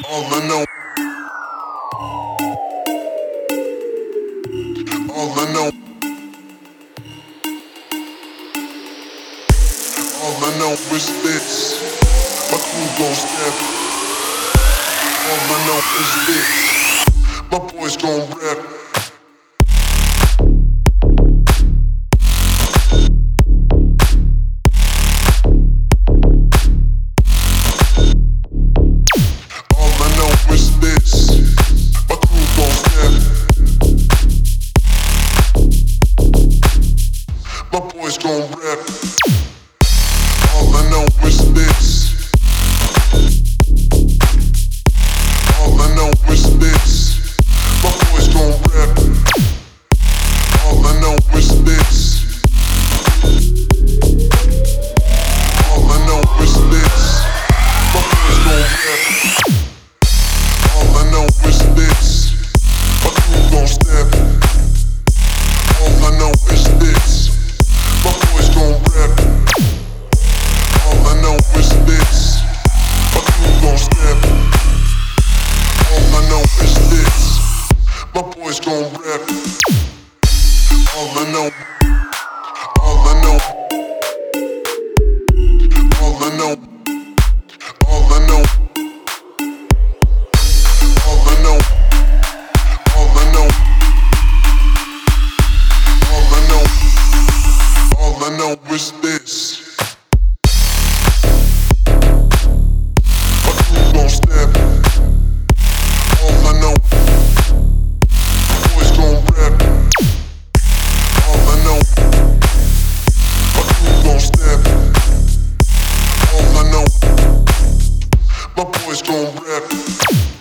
All I know, all I know, all I know is this. My crew gon' step. All I know is this. My boys gon' rap. All I know is this. My crew gon' step. My boys gon' rap. All I know is this. All I know is this. My boys gon' rap. All I know is this. All I know is this. My boys gon' rap. All I know is this. My crew gon' step. All I know is this. My boys gon' rap. All I know is this. My crew gon' step. All I know is this. My boys gon' rap. All I know. All I know. All I know. All I know. All I know. All I know. All I know. All I know is this. My crew gon' step. All I know. Boys gon' rap. All I know. My crew gon' step. All I know. My boys gon' rap.